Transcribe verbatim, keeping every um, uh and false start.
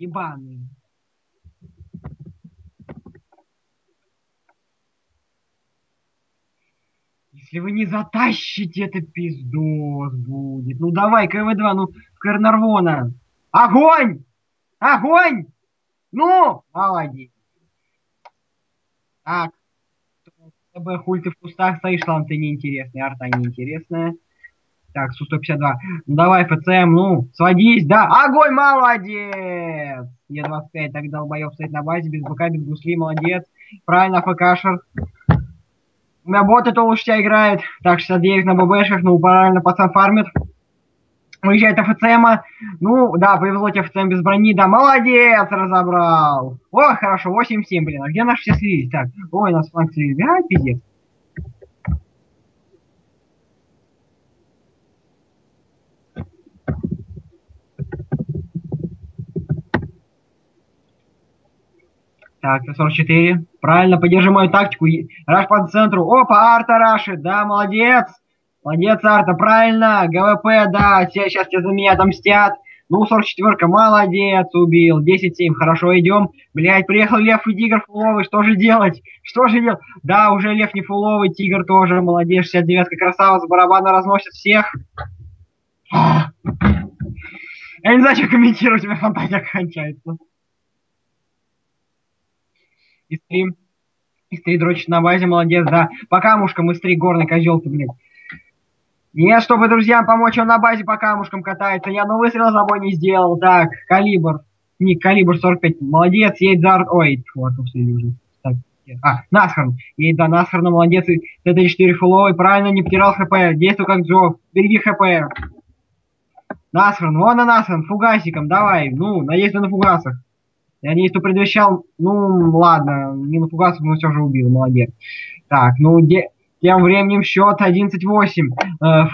Ебаный. Если вы не затащите, это пиздос будет. Ну давай, КВ два, ну, Карнарвона. Огонь! Огонь! Ну! Молодец. Так. ТБ, хуй ты в кустах стоишь, там ты неинтересный, арта неинтересная. Так, Су сто пятьдесят два. Ну давай, ФЦМ, ну, сводись, да. Огонь, молодец! Е двадцать пять, так долбоёб стоит на базе, без БК, без гусли, молодец. Правильно, АФКшер. У меня бот это лучше тебя играет. Так, шестьдесят девять на ББшах, ну, правильно, пацан фармит. Уезжает АФЦМа. Ну, да, повезло тебе АФЦМ без брони, да, молодец, разобрал. О, хорошо, восемь семь, блин, а где наши все слились? Так, ой, нас фланг слились, а, пиздец. Так, сорок четыре. Правильно, поддержи мою тактику. Раш по центру. Опа, Арта рашит. Да, молодец. Молодец, Арта, правильно. ГВП, да, сейчас тебе за меня отомстят. Ну, сорок четыре, молодец, убил. десять семь, хорошо, идем. Блять, приехал Лев и Тигр фуловый, что же делать? Что же делать? Да, уже Лев не фуловый, Тигр тоже, молодец. шестьдесят девять, красава, с барабана разносит всех. Я не знаю, что комментировать, у меня фантазия кончается. И стрим. И стрим дрочит на базе, молодец, да. По камушкам и стрим, горный козел ты, блядь. Нет, чтобы друзьям помочь, он на базе по камушкам катается. Я ну выстрел за собой не сделал. Так, калибр. Ник, калибр сорок пять. Молодец, едет за... Ой, вот, уже. Так, а, Насхарн. Едет, да, Насхарн, молодец. Т Т четыре фуловый, правильно, не потерял ХП. Действуй как Джо. Береги ХП. Насхарн, вон на Насхарн, фугасиком, давай. Ну, надеюсь, ты на фугасах. Я надеюсь, что предвещал... Ну, ладно, не на фугасах, но все же убил, молодец. Так, ну, де... тем временем счет одиннадцать восемь.